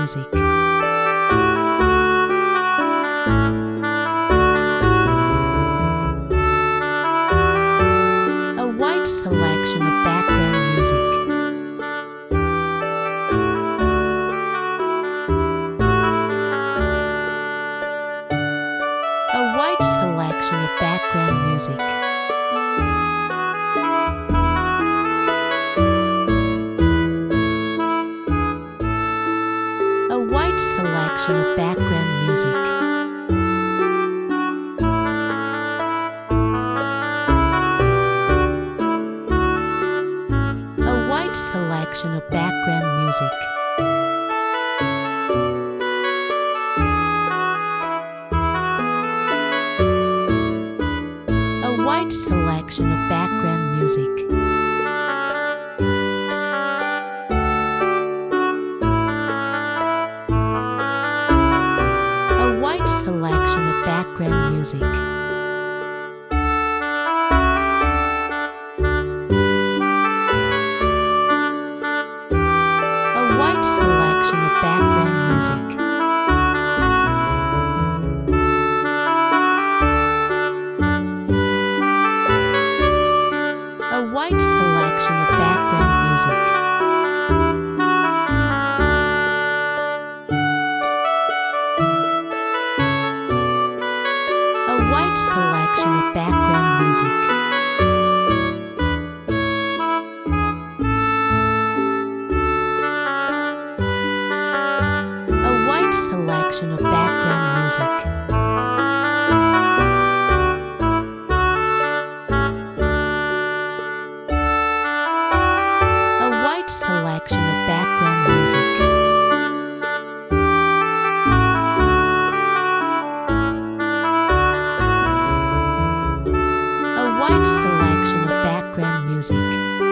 music. A wide selection of background music. A wide selection of background music. A wide selection of background music. A wide selection of background music. A wide selection of background music. A wide selection of background music. A wide selection of background music. A wide selection of background music. A wide selection of background music. A wide selection of background music. A wide selection of background music. A wide selection of background music.